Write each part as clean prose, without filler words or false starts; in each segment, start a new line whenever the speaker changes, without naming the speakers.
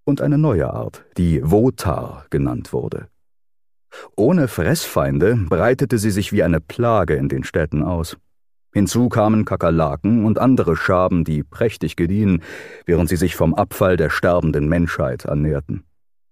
und eine neue Art, die Wotar genannt wurde. Ohne Fressfeinde breitete sie sich wie eine Plage in den Städten aus. Hinzu kamen Kakerlaken und andere Schaben, die prächtig gediehen, während sie sich vom Abfall der sterbenden Menschheit ernährten.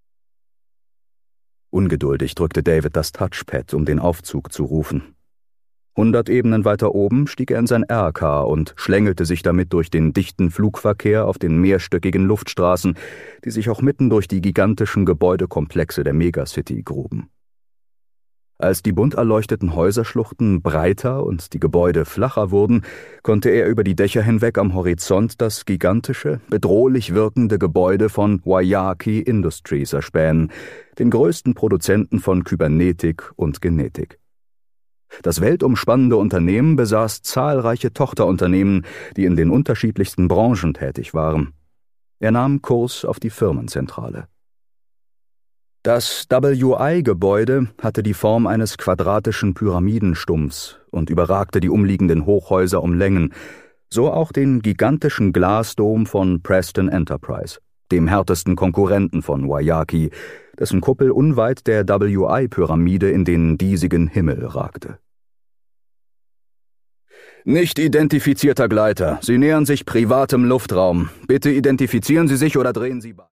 Ungeduldig drückte David das Touchpad, um den Aufzug zu rufen. 100 Ebenen weiter oben stieg er in sein RK und schlängelte sich damit durch den dichten Flugverkehr auf den mehrstöckigen Luftstraßen, die sich auch mitten durch die gigantischen Gebäudekomplexe der Megacity gruben. Als die bunt erleuchteten Häuserschluchten breiter und die Gebäude flacher wurden, konnte er über die Dächer hinweg am Horizont das gigantische, bedrohlich wirkende Gebäude von Wayaki Industries erspähen, den größten Produzenten von Kybernetik und Genetik. Das weltumspannende Unternehmen besaß zahlreiche Tochterunternehmen, die in den unterschiedlichsten Branchen tätig waren. Er nahm Kurs auf die Firmenzentrale. Das WI-Gebäude hatte die Form eines quadratischen Pyramidenstumpfs und überragte die umliegenden Hochhäuser um Längen, so auch den gigantischen Glasdom von Preston Enterprise, dem härtesten Konkurrenten von Wayaki, dessen Kuppel unweit der WI-Pyramide in den diesigen Himmel ragte. »Nicht identifizierter Gleiter. Sie nähern sich privatem Luftraum. Bitte identifizieren Sie sich oder drehen Sie bei.«